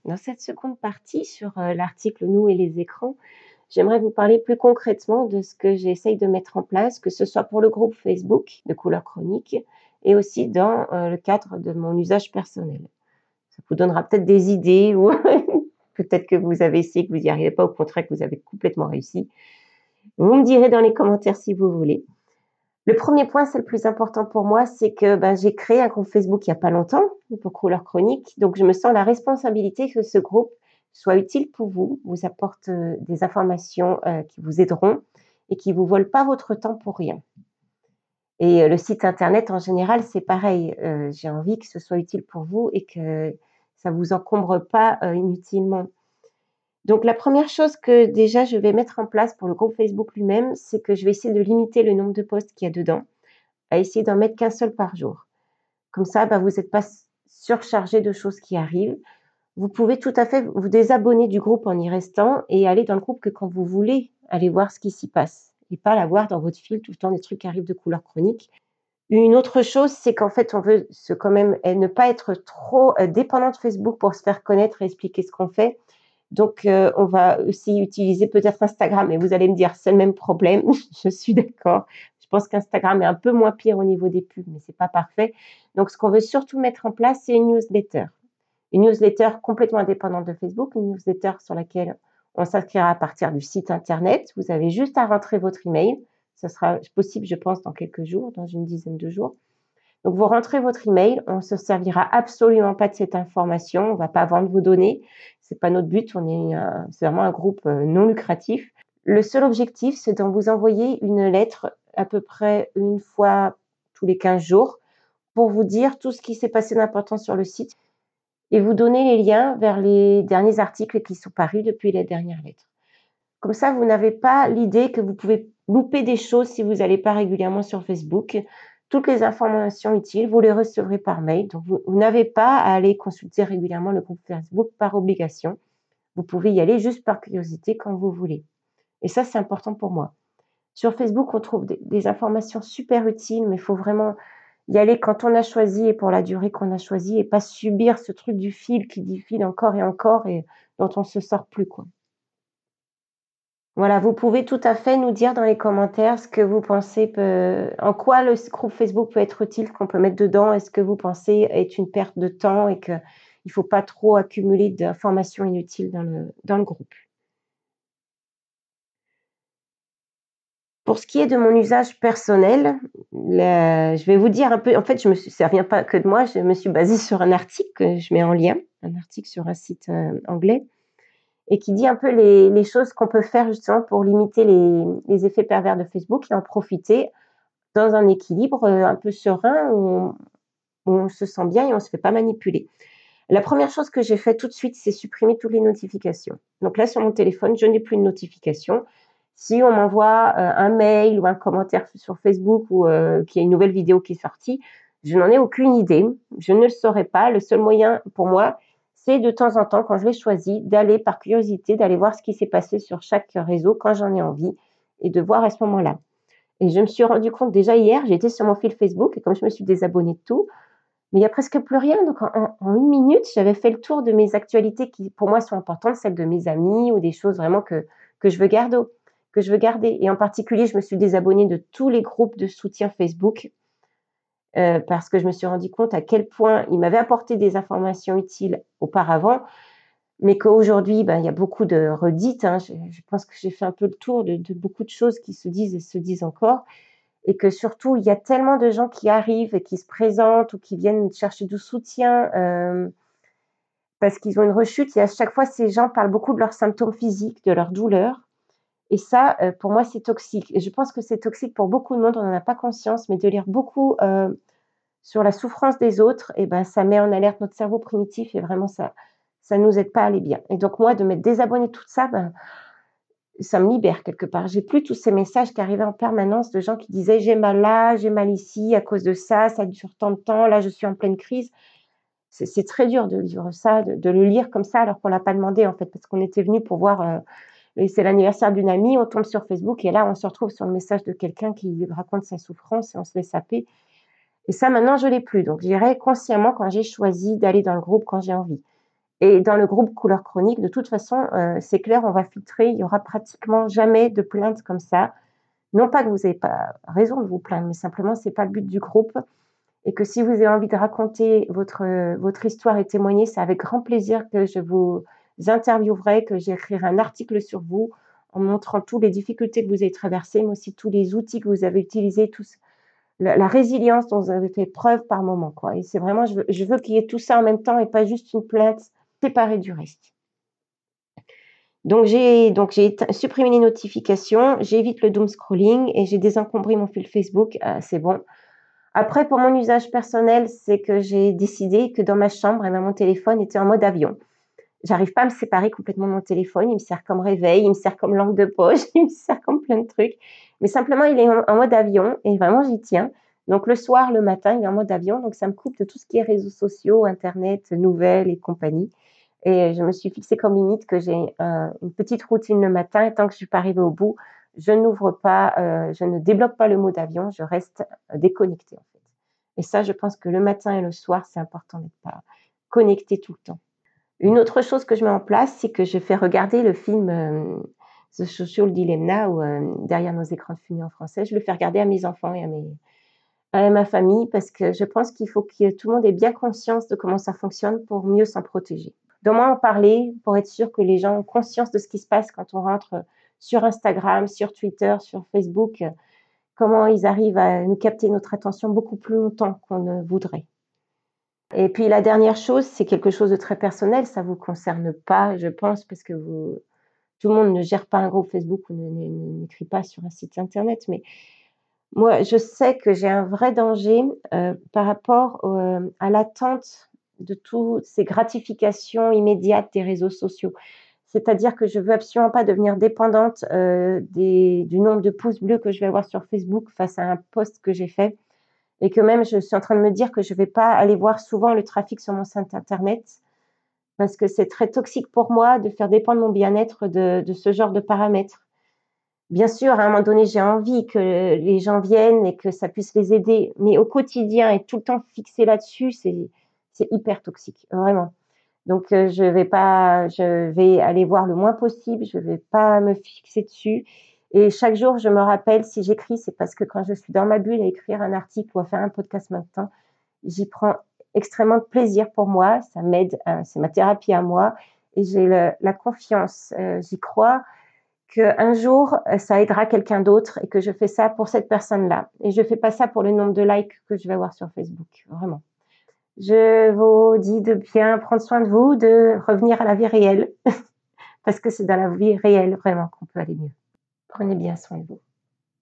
Dans cette seconde partie sur l'article Nous et les écrans, j'aimerais vous parler plus concrètement de ce que j'essaye de mettre en place, que ce soit pour le groupe Facebook de Couleurs Chroniques et aussi dans le cadre de mon usage personnel. Ça vous donnera peut-être des idées ou peut-être que vous avez essayé, que vous n'y arrivez pas, au contraire que vous avez complètement réussi. Vous me direz dans les commentaires si vous voulez. Le premier point, c'est le plus important pour moi, c'est que j'ai créé un groupe Facebook il n'y a pas longtemps pour Couleurs Chroniques, donc je me sens la responsabilité que ce groupe soit utile pour vous, vous apporte des informations qui vous aideront et qui ne vous volent pas votre temps pour rien. Et le site internet en général, c'est pareil, j'ai envie que ce soit utile pour vous et que ça ne vous encombre pas inutilement. Donc la première chose que déjà je vais mettre en place pour le groupe Facebook lui-même, c'est que je vais essayer de limiter le nombre de posts qu'il y a dedans, à essayer d'en mettre qu'un seul par jour. Comme ça, vous n'êtes pas surchargé de choses qui arrivent. Vous pouvez tout à fait vous désabonner du groupe en y restant et aller dans le groupe que quand vous voulez aller voir ce qui s'y passe et pas l'avoir dans votre fil tout le temps des trucs qui arrivent de Couleurs Chroniques. Une autre chose, c'est qu'en fait, on veut quand même ne pas être trop dépendant de Facebook pour se faire connaître et expliquer ce qu'on fait. Donc, on va aussi utiliser peut-être Instagram et vous allez me dire: «C'est le même problème». Je suis d'accord. Je pense qu'Instagram est un peu moins pire au niveau des pubs, mais c'est pas parfait. Donc ce qu'on veut surtout mettre en place, c'est une newsletter. Une newsletter complètement indépendante de Facebook, une newsletter sur laquelle on s'inscrira à partir du site internet. Vous avez juste à rentrer votre email. Ça sera possible, je pense, dans quelques jours, dans une dizaine de jours. Donc vous rentrez votre email, on ne se servira absolument pas de cette information, on ne va pas vendre vos données, c'est pas notre but, c'est vraiment un groupe non lucratif. Le seul objectif, c'est de vous envoyer une lettre à peu près une fois tous les 15 jours pour vous dire tout ce qui s'est passé d'important sur le site et vous donner les liens vers les derniers articles qui sont parus depuis la dernière lettre. Comme ça, vous n'avez pas l'idée que vous pouvez louper des choses si vous n'allez pas régulièrement sur Facebook. Toutes les informations utiles, vous les recevrez par mail. Donc, vous n'avez pas à aller consulter régulièrement le groupe Facebook par obligation. Vous pouvez y aller juste par curiosité quand vous voulez. Et ça, c'est important pour moi. Sur Facebook, on trouve des informations super utiles, mais il faut vraiment y aller quand on a choisi et pour la durée qu'on a choisie et pas subir ce truc du fil qui défile encore et dont on ne se sort plus, quoi. Voilà, vous pouvez tout à fait nous dire dans les commentaires ce que vous pensez en quoi le groupe Facebook peut être utile, qu'on peut mettre dedans. Est-ce que vous pensez être une perte de temps et qu'il ne faut pas trop accumuler d'informations inutiles dans le groupe? Pour ce qui est de mon usage personnel, je vais vous dire un peu en fait, ça vient pas que de moi, je me suis basée sur un article que je mets en lien, un article sur un site, anglais et qui dit un peu les choses qu'on peut faire justement pour limiter les effets pervers de Facebook et en profiter dans un équilibre, un peu serein où on se sent bien et on ne se fait pas manipuler. La première chose que j'ai fait tout de suite, c'est supprimer toutes les notifications. Donc là, sur mon téléphone, je n'ai plus de notifications. Si on m'envoie, un mail ou un commentaire sur Facebook ou qu'il y a une nouvelle vidéo qui est sortie, je n'en ai aucune idée. Je ne le saurais pas. Le seul moyen pour moi, c'est de temps en temps, quand je l'ai choisi, d'aller par curiosité, d'aller voir ce qui s'est passé sur chaque réseau quand j'en ai envie et de voir à ce moment-là. Et je me suis rendu compte déjà hier, j'étais sur mon fil Facebook et comme je me suis désabonnée de tout, mais il y a presque plus rien. Donc en 1 minute, j'avais fait le tour de mes actualités qui, pour moi, sont importantes, celles de mes amis ou des choses vraiment que je veux garder. Et en particulier, je me suis désabonnée de tous les groupes de soutien Facebook, parce que je me suis rendu compte à quel point ils m'avaient apporté des informations utiles auparavant, mais qu'aujourd'hui, il y a beaucoup de redites, hein. Je pense que j'ai fait un peu le tour de beaucoup de choses qui se disent et se disent encore et que surtout, il y a tellement de gens qui arrivent et qui se présentent ou qui viennent chercher du soutien, parce qu'ils ont une rechute et à chaque fois, ces gens parlent beaucoup de leurs symptômes physiques, de leurs douleurs et ça, pour moi, c'est toxique et je pense que c'est toxique pour beaucoup de monde, on n'en a pas conscience, mais de lire beaucoup, sur la souffrance des autres ça met en alerte notre cerveau primitif et vraiment ça nous aide pas à aller bien et donc moi, de m'être désabonnée de tout ça, ça me libère quelque part. J'ai plus tous ces messages qui arrivaient en permanence de gens qui disaient: «J'ai mal là, j'ai mal ici à cause de ça dure tant de temps, là je suis en pleine crise». C'est très dur de vivre ça, de le lire comme ça alors qu'on l'a pas demandé en fait, parce qu'on était venu pour voir, et c'est l'anniversaire d'une amie, on tombe sur Facebook et là on se retrouve sur le message de quelqu'un qui raconte sa souffrance et on se laisse happer et ça maintenant je l'ai plus. Donc j'irai consciemment quand j'ai choisi d'aller dans le groupe quand j'ai envie. Et dans le groupe Couleur Chronique, de toute façon, c'est clair, on va filtrer, il y aura pratiquement jamais de plaintes comme ça. Non pas que vous avez pas raison de vous plaindre, mais simplement c'est pas le but du groupe et que si vous avez envie de raconter votre histoire et témoigner, c'est avec grand plaisir que je vous interviewerai, que j'écrirai un article sur vous en montrant toutes les difficultés que vous avez traversées, mais aussi tous les outils que vous avez utilisés, tous la résilience dont vous avez fait preuve par moment, quoi. Et c'est vraiment, je veux qu'il y ait tout ça en même temps et pas juste une plainte séparée du reste. Donc j'ai supprimé les notifications, j'évite le doom scrolling et j'ai désencombré mon fil Facebook, c'est bon. Après pour mon usage personnel, c'est que j'ai décidé que dans ma chambre, eh ben, mon téléphone était en mode avion. J'arrive pas à me séparer complètement de mon téléphone, il me sert comme réveil, il me sert comme lampe de poche, il me sert comme plein de trucs. Mais simplement, il est en mode avion et vraiment j'y tiens. Donc le soir, le matin, il est en mode avion, donc ça me coupe de tout ce qui est réseaux sociaux, internet, nouvelles et compagnie. Et je me suis fixé comme limite que j'ai une petite routine le matin et tant que je suis pas arrivée au bout, je n'ouvre pas, je ne débloque pas le mode avion, je reste déconnectée en fait. Et ça, je pense que le matin et le soir, c'est important d'être pas connecté tout le temps. Une autre chose que je mets en place, c'est que je fais regarder le film The Social Dilemma ou Derrière nos écrans de fumée en français. Je le fais regarder à mes enfants et à ma famille parce que je pense qu'il faut que tout le monde ait bien conscience de comment ça fonctionne pour mieux s'en protéger. D'au moins en parler pour être sûr que les gens ont conscience de ce qui se passe quand on rentre sur Instagram, sur Twitter, sur Facebook, comment ils arrivent à nous capter notre attention beaucoup plus longtemps qu'on ne voudrait. Et puis la dernière chose, c'est quelque chose de très personnel, ça vous concerne pas, je pense, parce que tout le monde ne gère pas un groupe Facebook ou n'écrit pas sur un site internet. Mais moi, je sais que j'ai un vrai danger par rapport à l'attente de toutes ces gratifications immédiates des réseaux sociaux. C'est-à-dire que je veux absolument pas devenir dépendante du nombre de pouces bleus que je vais avoir sur Facebook face à un post que j'ai fait. Et que même je suis en train de me dire que je vais pas aller voir souvent le trafic sur mon site internet parce que c'est très toxique pour moi de faire dépendre mon bien-être de ce genre de paramètres. Bien sûr, à un moment donné, j'ai envie que les gens viennent et que ça puisse les aider, mais au quotidien et tout le temps fixé là-dessus, c'est hyper toxique, vraiment. Donc je vais aller voir le moins possible, je vais pas me fixer dessus et chaque jour, je me rappelle si j'écris, c'est parce que quand je suis dans ma bulle à écrire un article ou à faire un podcast maintenant, j'y prends extrêmement de plaisir pour moi, ça m'aide, c'est ma thérapie à moi et j'ai la confiance, j'y crois qu'un jour, ça aidera quelqu'un d'autre et que je fais ça pour cette personne-là et je fais pas ça pour le nombre de likes que je vais avoir sur Facebook, vraiment. Je vous dis de bien prendre soin de vous, de revenir à la vie réelle, parce que c'est dans la vie réelle vraiment qu'on peut aller mieux. Prenez bien soin de vous.